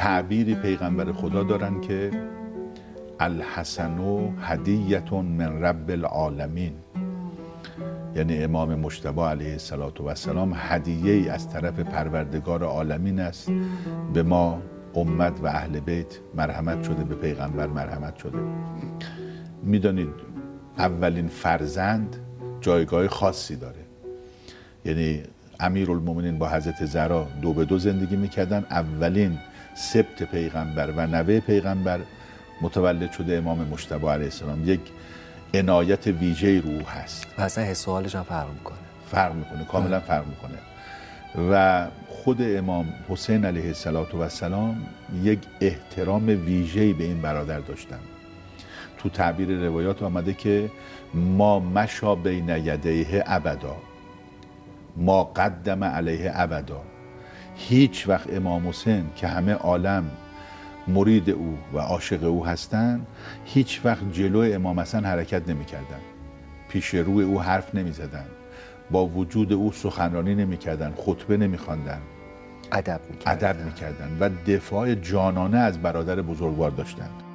تعبیری پیغمبر خدا دارن که الحسن هدیة من رب العالمین، یعنی امام مجتبی علیه السلام هدیه ای از طرف پروردگار عالمین است. به ما امت و اهل بیت مرحمت شده، به پیغمبر مرحمت شده. میدانید اولین فرزند جایگاه خاصی داره، یعنی امیرالمومنین با حضرت زهرا 2 به 2 زندگی میکردن. اولین سبط پیغمبر و نوه پیغمبر متولد شده امام مجتبی علیه السلام. یک عنایت ویژه‌ای رو هست و اصلا حس و حالش هم فرق میکنه کاملا فرق میکنه. و خود امام حسین علیه السلام یک احترام ویژه‌ای به این برادر داشتن. تو تعبیر روایات آمده که ما مشا بین یدیه ابدا، ما قدم علیه ابدا. هیچ وقت امام حسین که همه عالم مرید او و عاشق او هستند، هیچ وقت جلو امام حسن حرکت نمی کردن، پیش روی او حرف نمی زدن، با وجود او سخنرانی نمی کردن، خطبه نمی خواندن، ادب می کردن و دفاع جانانه از برادر بزرگوار داشتند.